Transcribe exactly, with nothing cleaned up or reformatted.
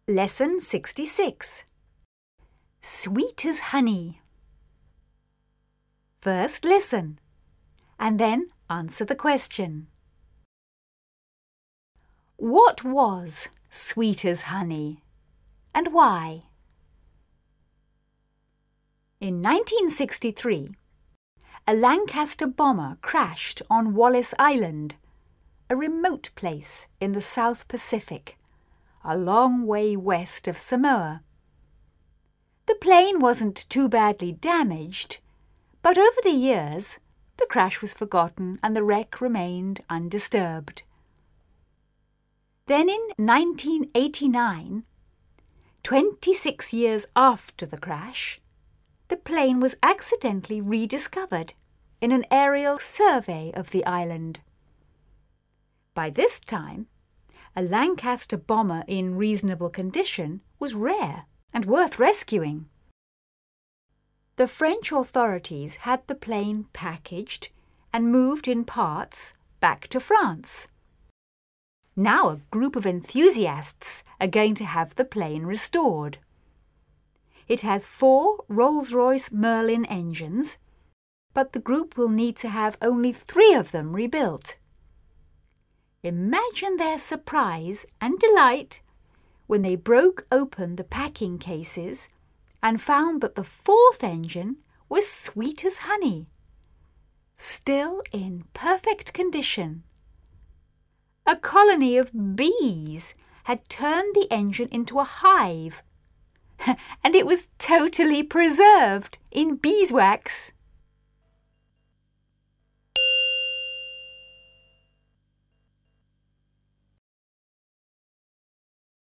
Lesson sixty-six. Sweet as honey. First listen, and then answer the question. What was sweet as honey, and why? In nineteen sixty-three, a Lancaster bomber crashed on Wallis Island, a remote place in the South Pacific, a long way west of Samoa. The plane wasn't too badly damaged, but over the years, the crash was forgotten and the wreck remained undisturbed. Then in nineteen eighty-nine, twenty-six years after the crash, the plane was accidentally rediscovered in an aerial survey of the island. By this time, a Lancaster bomber in reasonable condition was rare and worth rescuing. The French authorities had the plane packaged and moved in parts back to France. Now a group of enthusiasts are going to have the plane restored. It has four Rolls-Royce Merlin engines, but the group will need to have only three of them rebuilt. Imagine their surprise and delight when they broke open the packing cases and found that the fourth engine was sweet as honey, still in perfect condition. A colony of bees had turned the engine into a hive, and it was totally preserved in beeswax.